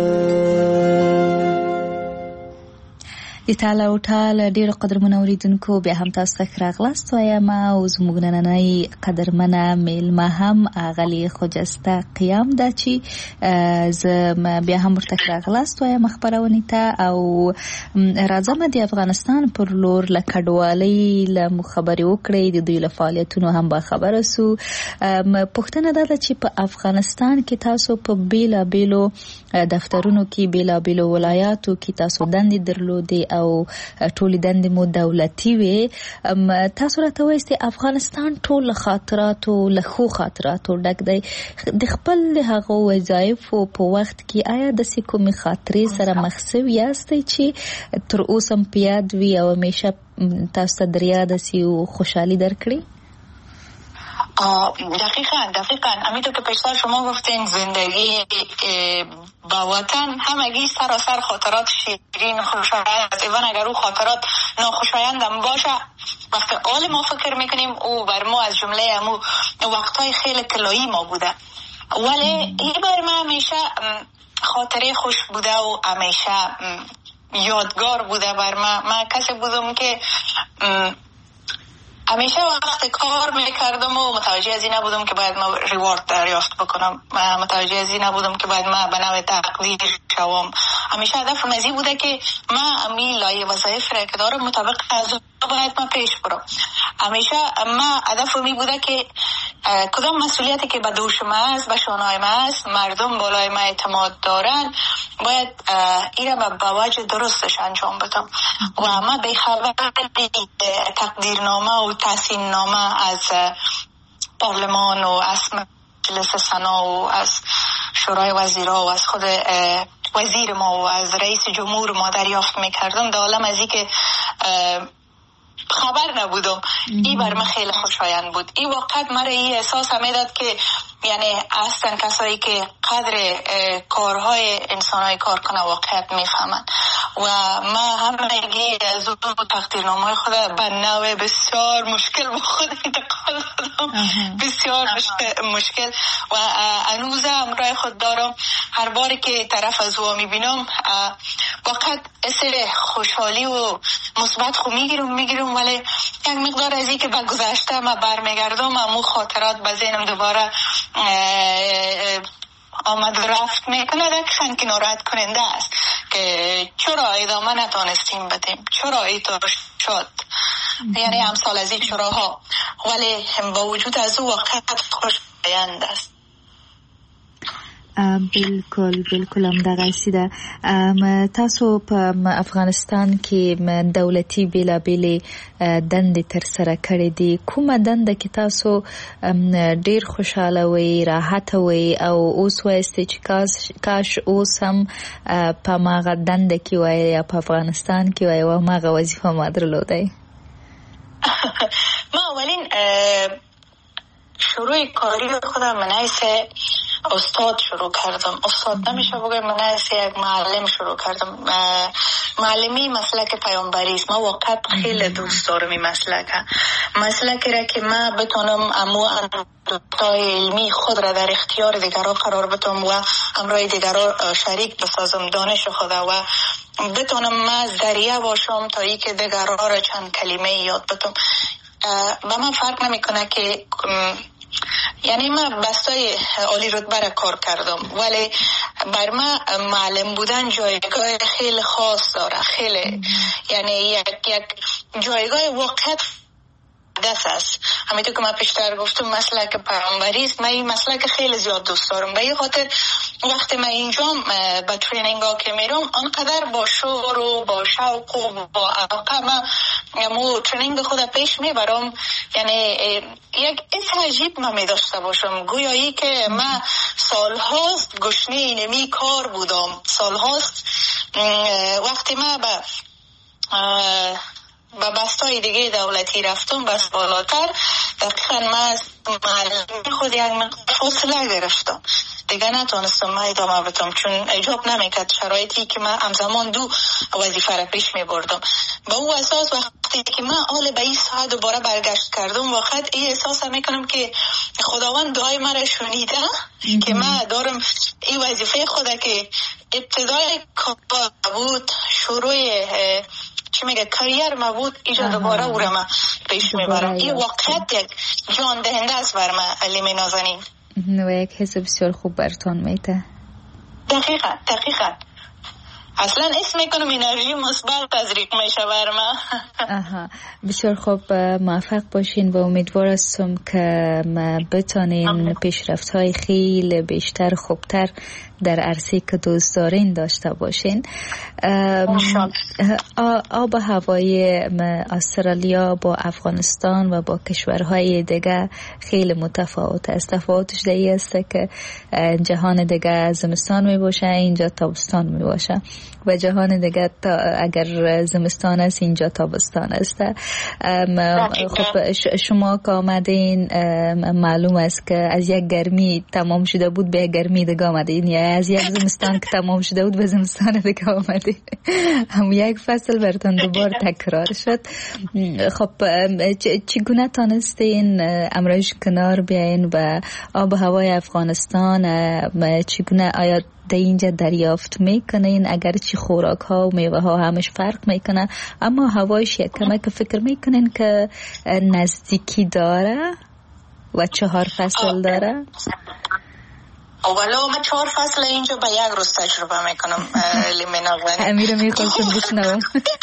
د تعالی او تعالی ډیر قدرمن اوریدونکو بیا هم تاسو ته راغلاست وایم او زموږ نننۍ قدرمنه میلمه هم اغلی خجسته قیام ده چې زه بیا هم ورته راغلاست وایم خبرونه ته او راځم د افغانستان پر لور له کډوالۍ له مخابرې وکړې د دوی له فعالیتونو هم با خبره سو. پوښتنه ده چې په افغانستان کې تاسو په بیلابیلو دفترونو کې بیلابیلو ولایاتو کې تاسو دندې درلودې او ټول دندې مو دولتي وي. تاسو راته وایئ چې افغانستان ټول خاطراتو له خو خاطراتو ډک دی. د خپل هغه وظایفو په وخت کې آیا د کومې خاطرې سره مخ شوي یاستئ چې تر اوسه په یاد وي او همیشه تاسو ته در یاد شي او خوشحالي درکړي؟ دقیقاً همینطور که پیشتر شما گفتین زندگی با وطن همگی سراسر خاطرات شیرین خوشایند است. ایوان اگر او خاطرات ناخوشایند هم باشه وقتی حال ما فکر میکنیم او بر ما از جمله همو وقتهای خیلی طلایی ما بوده، ولی این بر من همیشه خاطره خوش بوده و همیشه یادگار بوده بر من کسی بودم که همیشه وقت کار میکردم و متوجه از این نبودم که باید ما ریوارد دریافت بکنم، متوجه از این نبودم که باید ما به نوع تقدیر شوم. همیشه هدفم از این بوده که ما امی لایه وظایف را که دارم مطابق از باید ما پیش برم. همیشه ما هدفم این بوده که کدام مسئولیتی که به دوش ما است، به شانهای ما است، مردم بالای ما اعتماد دارن، باید این را به وجه درستش انجام بدم و ما به خبر تقدیرنامه و تحسین نامه از پارلمان و از مجلس سنا و از شورای وزیرها و از خود وزیر ما و از رئیس جمهور ما دریافت میکردم. دالم از این که خبر نبودم. این بر من خیلی خوشایند بود. این وقت مرا این احساس میداد که یعنی اصلا کسایی که قدر کارهای انسانهای کار کنه واقعیت میفهمن و ما همگی از اون تقدیرنامه خود به نوع بسیار مشکل با خود انتقال دادم، بسیار مشکل و هنوز همراه خود دارم. هر باری که طرف از او میبینم واقعا اصل خوشحالی و مثبت خو میگیرم ولی یک مقدار از این که به گذشته ما برمیگردم امو خاطرات به ذهنم دوباره آمد و رفت میکنه. دقیقاً که ناراحت کننده است که چرا ادامه نتانستیم بدیم، چرا ایتار شد، یعنی امثال از این چراها، ولی با وجود از او واقعیت خوشایند است. بالکل هم دغه سیده. تاسو په افغانستان کې دولتي بیلابیلې دندې تر سره کړې دي. کومه دنده کې تاسو ډیر خوشاله وئ، راحت وئ او اوس وایستئ چې کاش اوس هم په ماغه دنده کې وای یا په افغانستان کې وای او ماغه وظیفه ما درلودای؟ ما اولین شروع کاری خودم من حیث استاد شروع کردم. استاد نمیشه بگم، من حیث یک معلم شروع کردم. معلمی مسلک پیامبری است. ما واقعا خیلی دوست دارم این مسلکی را که ما بتونم امو انتهای علمی خود را در اختیار دیگران قرار بدم و همراه دیگران شریک بسازم دانش خود و بتونم ما ذریعه باشم تا ای که دیگران را چند کلمه یاد بدم. با من فرق نمیکنه که یعنی من بستای عالی رتبه را کار کردم ولی بر من معلم بودن جایگاه خیلی خاص داره، خیلی یعنی یک جایگاه واقعیت دست است. همینطور که من پیشتر گفتم مسلک پیامبری است. من این مسلک خیلی زیاد دوست دارم. به این خاطر وقتی من اینجا به ترینینگ ها که میرم آنقدر با شور و با شوق و با علاقه من مو ترنینگ خود پیش میبرم، یعنی یک حس عجیب من میداشته باشم، گویایی که من سالهاست گشنه اینمی کار بودم. سالهاست وقتی من به بستای دیگه دولتی رفتم، بس بالاتر، دقیقا من خود یک فاصله گرفتم دیگه، نتونستم من ادامه بدم چون ایجاب نمیکرد شرایطی که من همزمان دو وظیفه را پیش میبردم. با اون اساس وقتی که من حال به این ساعت دوباره برگشت کردم، وقت این احساس میکنم که خداوند دعای مرا شنیده که من دارم این وظیفه خود که ابتدای کار بود، شروع چی میگه کریر ما بود، ایجا دوباره او را من پیش میبرم. این واقعیت یک جان دهنده است بر من علیم نازنین و یک حس بسیار خوب برتون میته. دقیقا اصلا اسم میکنم انرژی مثبت تزریق میشه بر من. بسیار خوب، موفق باشین و امیدوار هستم که بتانین پیشرفت های خیلی بیشتر خوبتر در عرصه که دوست دارین داشته باشین. آب هوای استرالیا با افغانستان و با کشورهای دیگه خیلی متفاوت است. تفاوتش دیگه است که جهان دیگه زمستان می باشه، اینجا تابستان می باشه، و جهان دیگه اگر زمستان است اینجا تابستان است. خب شما که آمدین معلوم است که از یک گرمی تمام شده بود به گرمی دیگه آمدین، یا از یک زمستان که تمام شده بود به زمستان دیگه آمدین. هم یک فصل براتون دوباره تکرار شد. خب چگونه تانستین امروز کنار بیاین و آب هوای افغانستان چگونه آیا در اینجا دریافت میکنین؟ اگر چی خوراک ها و میوه ها همش فرق میکنه، اما هوایش یک کمک فکر میکنین که نزدیکی داره و 4 فصل داره؟ اولا من 4 فصل اینجا به یک روز تجربه میکنم. لیمناغانی امیره میخواستم بشنوم.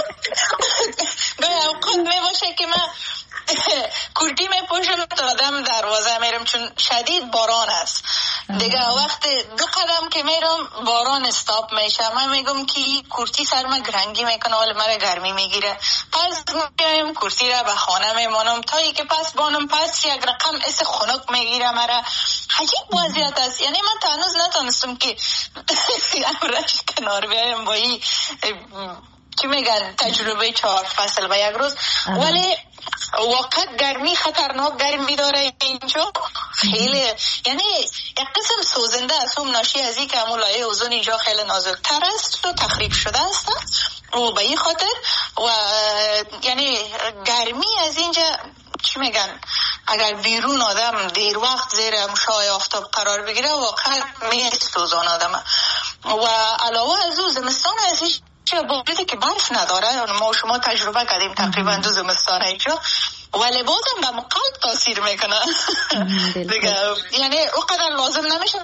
گاهی اوقات میباشه که من کورتی میپوشم تا آدم دروازه میرم چون شدید باران است دیگه. وقت 2 قدم که میرم باران استاپ میشه، من میگم که کورتی سرم گرنگی میکنه، حال مرا گرمی میگیره، پس میگم کورتی را به خانه میمانم تا ای که پس بانم، پس یک رقم اس خنک میگیره مرا. عجیب وضعیت است. یعنی من تا هنوز نتونستم که امرش کنار بیایم با این چی میگن تجربه 4 فصل به یک روز. ولی واقعا گرمی خطرناک گرمی داره اینجا خیلی، یعنی یک قسم سوزنده است، هم ناشی از این که همون لایه اوزون اینجا خیلی نازکتر است و تخریب شده است و به این خاطر و یعنی گرمی از اینجا چی میگن اگر بیرون آدم دیر وقت زیر مشعاع آفتاب قرار بگیره واقعا میسوزان آدم. و علاوه از اون زمستان از این بوده که برف نداره، ما شما تجربه کردیم تقریبا 2 زمستان اینجا، ولی بازم به قلب تاثیر میکنه دیگه. یعنی اونقدر لازم نمیشه.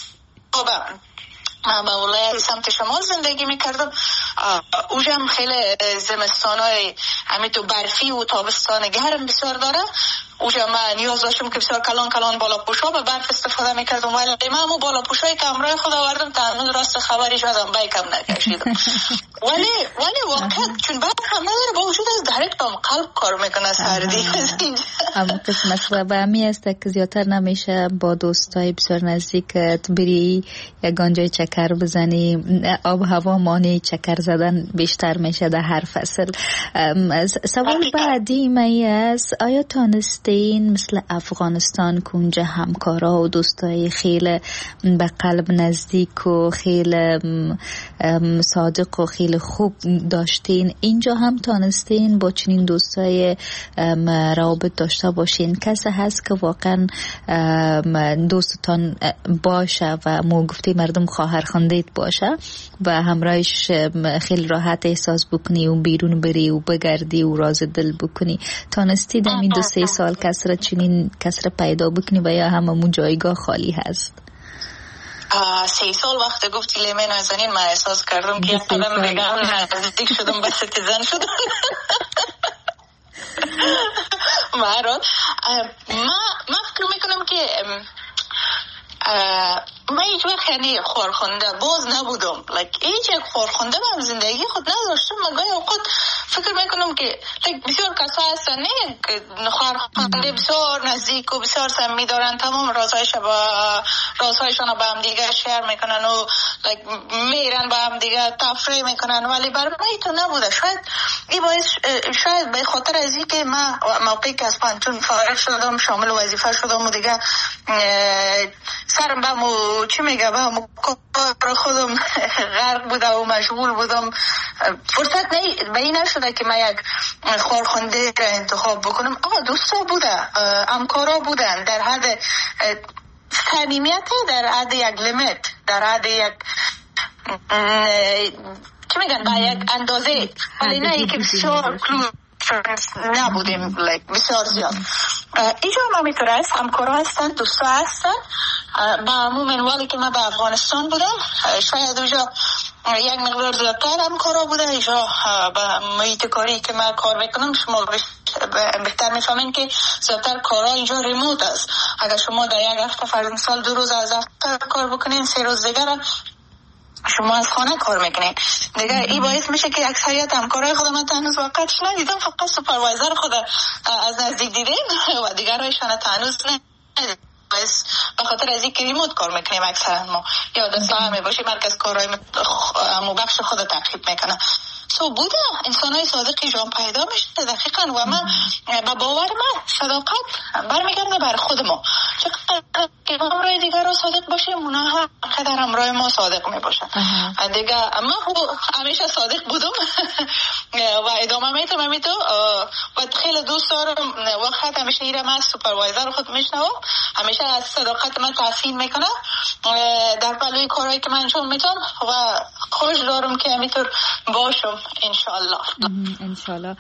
من به ولایت سمت شمال زندگی میکردم، اونجا هم خیلی زمستانای همیتو برفی و تابستان گرم بسیار داره. اونجا من نیاز داشتم که بسیار کلان بالا پوشا به برف استفاده میکردم، ولی من همون بالا پوشای که همراه خود آوردم تا هنوز راست خبری شدم بیکم نکشیدم. ولی واقعا چون برف هم نداره با وجود از دایرکت با قلب کار میکنه سردی. اما قسم مسئله همی است که زیادتر نمیشه با دوستای بسیار نزدیکت بری یگان جای چکر بزنی، آب هوا مانع چکر زدن بیشتر میشه در هر فصل. سوال بعدی می است آیا تانستین مثل افغانستان که اونجا همکارا و دوستای خیلی به قلب نزدیک و خیلی صادق و خیلی خوب داشتین، اینجا هم تانستین با چنین دوستای روابط داشته باشین؟ کسی هست که واقعا دوستتان باشه و مو گفتی مردم خواهر خواندیت باشه و همراهش خیلی راحت احساس بکنی و بیرون بری و بگردی و راز دل بکنی؟ تانستی در این 2-3 سال کسر پیدا بکنی و یا هممون جایگاه خالی هست؟ 3 سال وقت گفتی لیمه نازنین من احساس کردم که قدم بگم نزدیک شدم به سیتیزن شدم. من فکر میکنم که من هیچ وقت یعنی خورخونده باز نبودم، هیچ یک خورخونده من زندگی خود نداشتم. من گاهی اوقات فکر میکنم که بسیار کسا هستن نه که خواهرخوانده بسیار نزدیک و بسیار صمیمی دارن، تمام رازهایشان با هم دیگه شیر میکنن و میرن با هم دیگه تفریح میکنن، ولی برای من تو نبوده. شاید به خاطر از این که من موقعی که از پانتون فارغ شدم شامل وظیفه شدم و دیگه سرم به چی میگه به کار خودم غرق بوده و مشغول بودم، فرصت به این نشده که من یک خواهرخوانده را انتخاب بکنم. دوستا بوده، همکارا بودن در حد صمیمیت، در حد یک لیمیت، در حد یک چی میگن با یک اندازه، ولی نه ای که بسیار نبودیم بسیار زیاد. اینجا ما میتونه هست همکارا هستن، دوستا هستن. با عموم منوالی که من به افغانستان بودم شاید اونجا یک مقدار زیادتر همکارا بوده. اینجا به محیط کاری که من کار میکنم شما بهتر میفهمین که زیادتر کارا اینجا ریموت است. اگر شما در یک هفته فرض مثال 2 روز از هفته کار بکنین، 3 روز دیگر شما از خانه کار میکنین دیگه. این باعث میشه که اکثریت همکارای خودم من هنوز واقعاش ندیدم، فقط سوپروایزر خود از نزدیک دیدیم و دیگرایشان هنوز ندیدم. به خاطر از این که ریموت کار میکنیم اکثرا ما، یا دستا همه باشی مرکز کارهای مبخش خود تعقیب میکنه. بوده انسانای صادقی جان پیدا میشه دقیقاً. و من با باور من صداقت برمیگرده بر خود ما، چقدر که همراه دیگر را صادق باشیم اونا قدر همراه ما صادق میباشن دیگه. من همیشه صادق بودم و ادامه میتونم همینطور و خیلی دوست دارم. وقت همیشه ایرم از سوپروایزر خود میشنوم، همیشه از صداقت من تحسین میکنم در پلوی کارهایی که من انجام میدم و خوش دارم که همینطور باشم انشالله.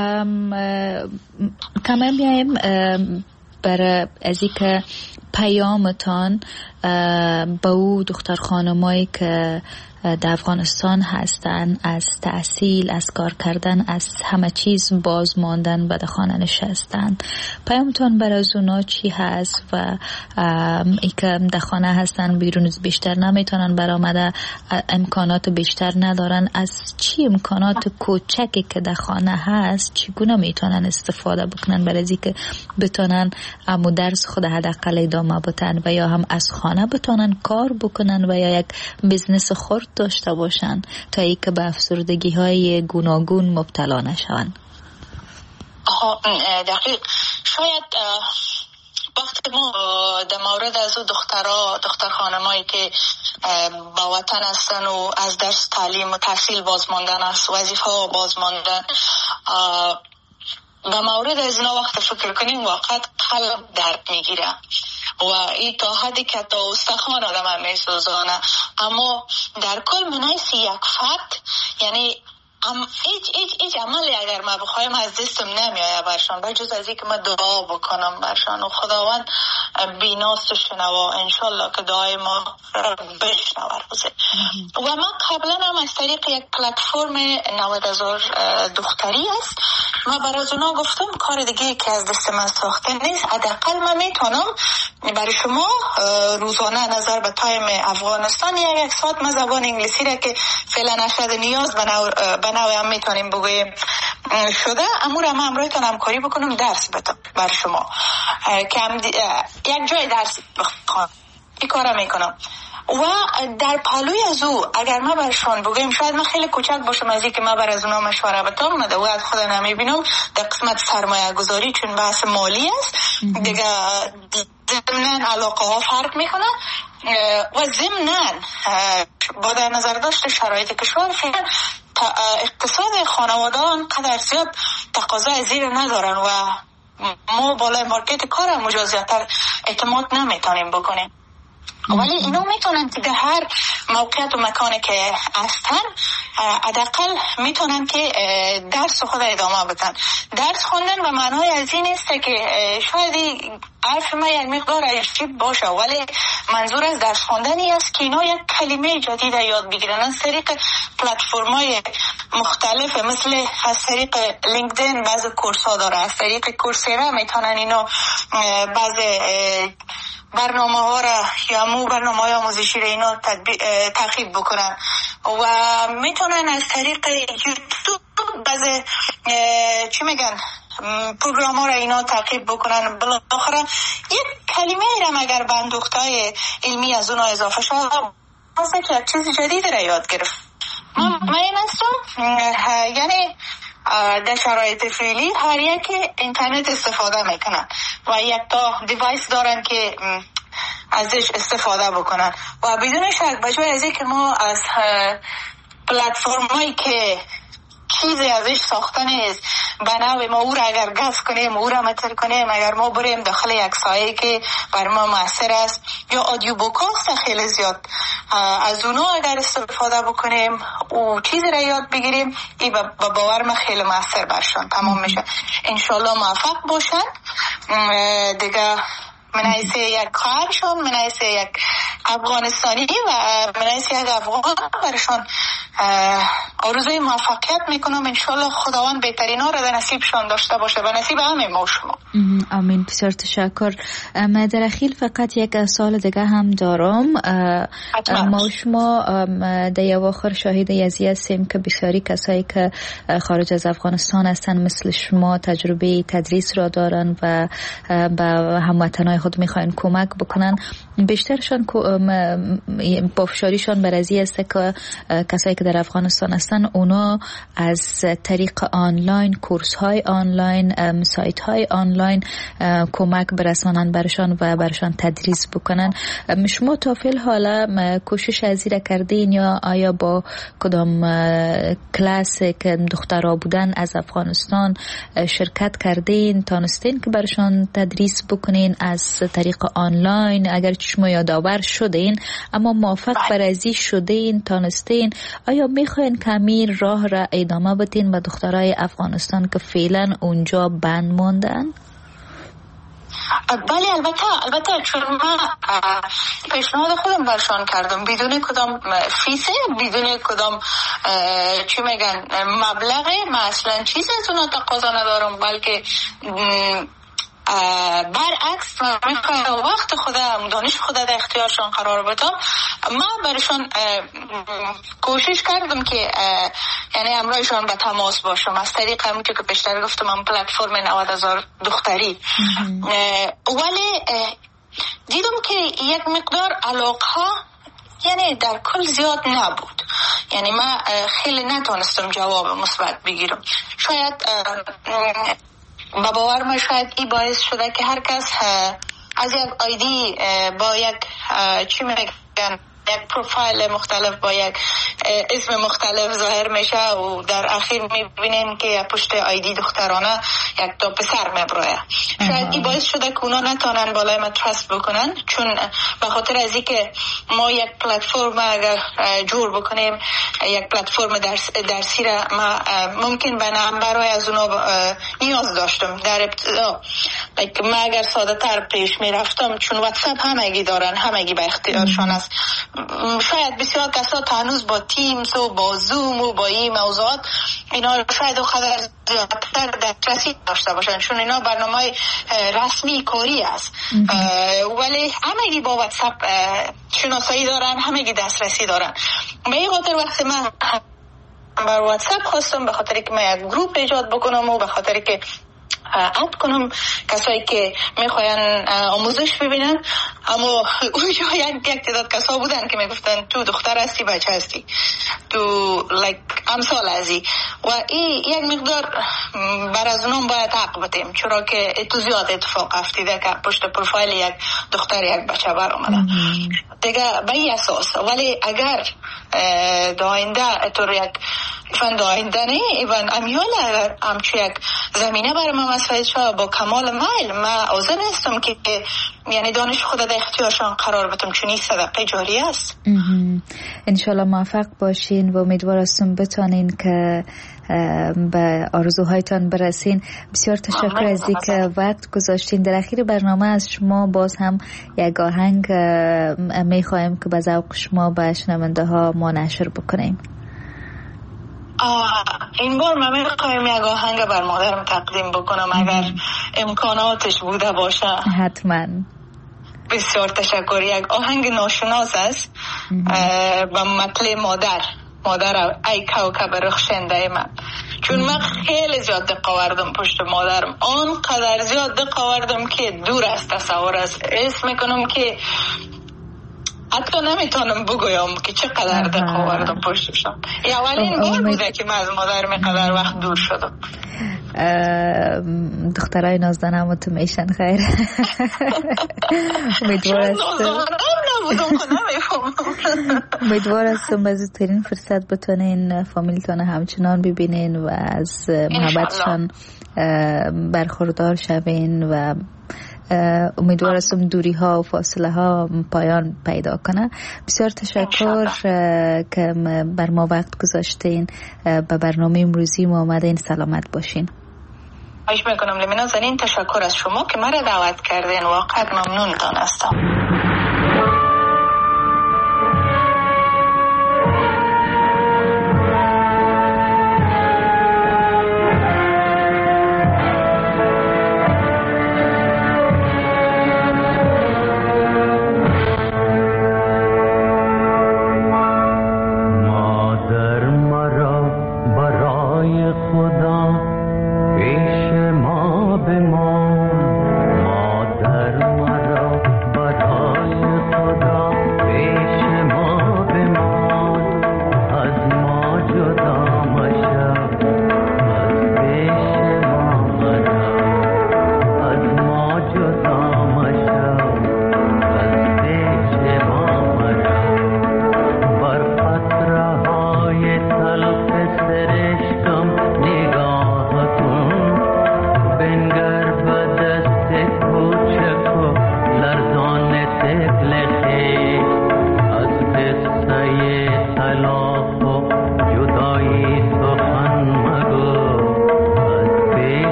کامل بیایم برای از اینکه پیامتان با او دختر خانمایی که در افغانستان هستن، از تحصیل، از کار کردن، از همه چیز باز ماندن به خانه نشستن، پیامتان برای از اونا چی هست؟ و ای که در خانه هستن بیرون بیشتر نمیتونن برآمده، امکانات بیشتر ندارن، از چی امکانات کوچکی که در خانه هست چگونه میتونن استفاده بکنن برای از اینکه بتونن امو درس خود حداقل ادامه بدن و یا هم از خانه بتونن کار بکنن و یا یک بزنس خرد داشته باشن تا ای که به افسردگی های گوناگون مبتلا نشون. دقیق. شاید وقتی ما در مورد از دختر خانمایی که با وطن هستن و از درس تعلیم و تحصیل بازماندن است، وظیفه ها بازماندن، به مورد از اینا وقت فکر کنیم واقعا قلب درد میگیره و این تا حدی که تا استخوان آدم میسوزانه. اما در کل منایس یک فرد، یعنی هیچ عملی اگر ما بخوایم از دستم نمیایه برشان بجز از این که من دعا بکنم برشان و خداوند بیناست و شنوا انشالله که دعای ما بشنوه روزه. و من قبلا هم از طریق یک پلتفرم 90,000 دختری است، من برای اونا گفتم کار دیگه که از دست من ساخته نیست، حداقل من میتونم برای شما روزانه نظر به تایم افغانستان یک ساعت من زبان انگلیسی را که فعلا نشد نیاز به نوع هم میتونیم بگویم شده، امور هم همراهتان همکاری بکنم درس بدم بر شما که یک جای درس بخوام این کار میکنم. و در پالوی از او اگر ما برشان بگویم شاید من خیلی کوچک باشم از این که ما بر از اونا مشوره بتم و از خود نمیبینم در قسمت سرمایه گذاری چون بحث مالی است دیگه ضمناً علاقه ها فرق میکنه و ضمناً با در نظر داشت شرایط کشور فعلا اقتصاد خانواده انقدر زیاد تقاضای زیر ندارن و ما بالای مارکت کار هم مجازیتر اعتماد نمیتونیم بکنیم، ولی اینا میتونن در هر موقعیت و مکانی که هستن حداقل میتونن که درس خود ادامه بدن. درس خوندن به معنای از این است که شاید حرف ما یک مقدار عجیب باشه ولی منظور از درس خوندنی است که اینا یک کلمه جدید یاد بگیرن از طریق پلتفرم‌های مختلف، مثل از طریق لینکدین بعض کورس‌ها داره، از طریق کورسرا میتونن اینا بعض برنامه ها را یا برنامه های آموزشی را اینا تعقیب بکنن و میتونن از طریق یوتیوب بعض چی میگن پروگرام ها را اینا تعقیب بکنن، بالاخره یک کلمه را اگر بندوختای علمی از اونها اضافه شد واسه که چیز جدید را یاد گرفت. من هستم یعنی در شرایط فعلی هر یک اینترنت استفاده میکنن و یک تا دیوایس دارن که ازش استفاده بکنن و بدون شک بجای از اینکه ما از پلتفرمایی که چیزی ازش ساخته نیست به نوع ما او را اگر گفت کنیم، او را متر کنیم، اگر ما بریم داخل یک سایه که بر ما مؤثر است یا آدیو بوکاست خیلی زیاد از اونها اگر استفاده بکنیم او چیزی را یاد بگیریم، این با باور من خیلی مؤثر برشان تمام میشه. انشالله موفق باشن دیگه. من حیث یک خواهرشون، من حیث یک افغانستانی و من حیث یک افغان برشان آرزوی موفقیت میکنم. انشالله خداوند بهترین ها را در نصیبشان داشته باشه و نصیب همه ما شما. آمین. بسیار تشکر. در اخیر فقط یک سوال دیگه هم دارم. ما شما در اواخر شاهد یزی هستیم که بسیاری کسایی که خارج از افغانستان هستن مثل شما تجربه تدریس را دارن و به هموطنای خود میخواین کمک بکنن. بیشترشان پافشاریشان بر ازی است که کسایی که در افغانستان هستن اونا از طریق آنلاین، کورس های آنلاین، سایت های آنلاین کمک برسانن برشان و برشان تدریس بکنن. شما تا فیل حالا کوشش ازی را کردین یا آیا با کدام کلاس که دخترها بودن از افغانستان شرکت کردین، تانستین که برشان تدریس بکنین از طریق آنلاین؟ اگر شما یادآور شدین اما موفق بر ازی شدین، تانستین، آیا میخواین کمی راه را ادامه بدین به دخترای افغانستان که فعلا اونجا بند موندن؟ بله البته چون من پیشنهاد خودم برشان کردم بدون کدام فیسه، بدون کدام چی میگن مبلغه، مثلا چیز از اونا تقاضا ندارم، بلکه برعکس میخوام وقت خودم، دانش خودم در اختیارشان قرار بدم. من برشان کوشش کردم که یعنی همراهشان به تماس باشم از طریق همون که پیشتر گفتم من پلتفرم 90,000 دختری. ولی دیدم که یک مقدار علاقه یعنی در کل زیاد نبود، یعنی من خیلی نتونستم جواب مثبت بگیرم. شاید با باور ما شاید این باعث شده که هر کس از یک آیدی با یک چی میگن یک پروفایل مختلف با یک اسم مختلف ظاهر میشه و در اخیر میبینیم که پشت آیدی دخترانه یک تا پسر میبروه. شاید این باعث شده که اونا نتونن بالای ما ترست بکنن، چون به خاطر از اینکه ما یک پلتفرم اگر جور بکنیم، یک پلتفرم درسی را ما ممکن به نمبرهای از اونا نیاز داشتم در ابتدا. ما اگر ساده تر پیش میرفتم، چون واتساپ همگی دارن، همگی به اختیارشان است. شاید بسیار کسا هنوز با تیمز و با زوم و با این موضوعات اینا شاید خودر زیادتر دسترسی داشته باشن، چون اینا برنامه رسمی کاری است. ولی همگی با واتساپ شناسایی دارن، همگی دسترسی دارن. به این خاطر وقتی من بر واتساپ خواستم به خاطر که من یک گروپ ایجاد بکنم و به خاطر که اد کنم کسایی که میخواین آموزش ببینن، اما اونجا یک تعداد کسا بودن که میگفتن تو دختر هستی، بچه هستی، تو امثال ازی و این یک مقدار بر از اونم باید حق بدیم، چرا که تو زیاد اتفاق افتیده که پشت پروفایل یک دختر یک بچه بر آمده دیگه به این اساس. ولی اگر داینده طور یک فن داینده نه ایوان امیال همچو یک زمینه برای ما مساعد شد با کمال میل، من حاضر نیستم که یعنی دانش خود در اختیارشان قرار بدم، چون این صدقه جاری است. انشالله موفق باشین و امیدوار هستم بتانین که به آرزوهایتان برسین. بسیار تشکر از اینکه وقت گذاشتین. در اخیر برنامه از شما باز هم یک آهنگ میخوایم که به ذوق شما به شنونده ها ما نشر بکنیم. این بار من میخوایم یک آهنگ بر مادرم تقدیم بکنم اگر امکاناتش بوده باشه. حتما. بسیار تشکر. یک آهنگ ناشناس است با مطلع مادر مادر ای کوکب رخشنده من. چون من خیلی زیاد دق آوردم پشت مادرم، آنقدر زیاد دق آوردم که دور از تصور است. حس میکنم که حتی نمیتونم بگویم که چقدر دق آوردم پشتشم. اولین بار بوده که من از مادرم اینقدر وقت دور شدم. دخترای نازدانم تو میشن خیر. امیدوار هستم به زودترین فرصت بتونین فامیلتون همچنان ببینین و از محبتشان برخوردار شوین و امیدوار هستم دوری ها و فاصله ها پایان پیدا کنه. بسیار تشکر که بر ما وقت گذاشتین. به برنامه امروزی ما آمدین. سلامت باشین. خواهش میکنم لمینا زنین. تشکر از شما که مرا دعوت کردین. واقعا ممنونتان هستم.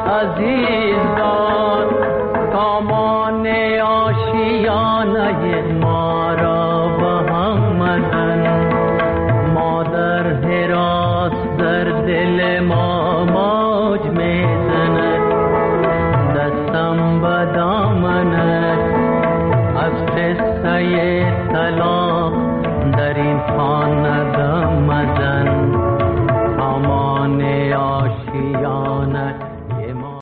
عزیزان کامان آشیانه